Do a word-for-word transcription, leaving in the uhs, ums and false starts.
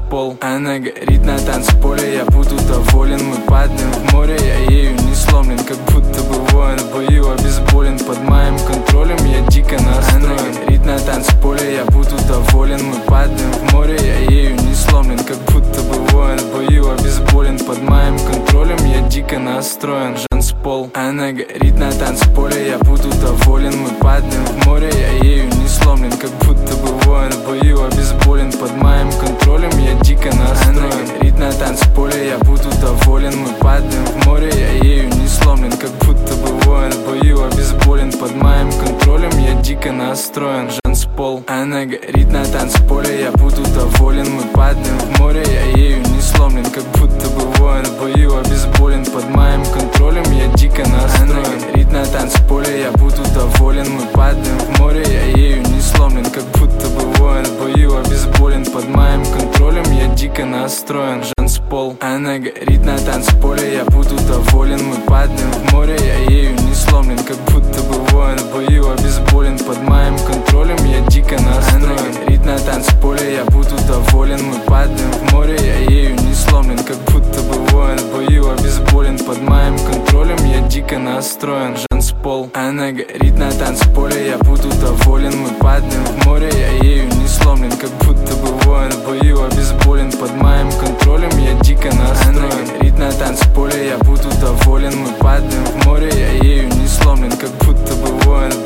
танцпол. Она горит на танцполе, я буду доволен. Мы падаем в море, я ею не сломлен, как будто бы воин в бою обезболен. Под моим контролем я дико настроен. Она горит на танцполе, я буду доволен. Мы падаем в море, я ею не сломлен, как будто бы воин в бою обезболен. Под моим контролем я дико настроен. Танцпол. Она горит на танцполе, я буду доволен. Мы падаем в море, я ею не сломлен, как будто бы воин в бою обезболен. Под моим контролем я дико настроен. Она горит на танцполе, я буду доволен. Мы падаем в море, я ею не сломлен, как будто бы воин в бою обезболен. Под моим контролем я дико настроен. Танцпол. Она горит на танцполе, я буду доволен. Мы падаем в море, я ею не сломлен, как будто бы воин в бою обезболен. Под моим контролем я дико настроен. Она горит на танцполе, я буду доволен. Мы падаем в море, я ею не сломлен, как будто бы воин в бою обезболен. Под моим контролем я дико настроен. Танцпол. Она горит на танцполе, я буду доволен. Мы падаем в море, я ею не сломлен, как будто бы воин в бою обезболен. Под моим контролем я дико настроен. Она горит на танцполе, я буду доволен. Мы падаем в море, я ею не сломлен, как будто бы воин в бою обезболен. Под моим контролем я дико настроен. Танцпол. Она горит на танцполе, я буду доволен. Мы падаем в море, я ею не сломлен, как будто бы воин в бою обезболен. Под моим контролем я дико настроен. Она горит на танцполе, я буду доволен. Мы падаем в море, я ею не сломлен, как будто бы воин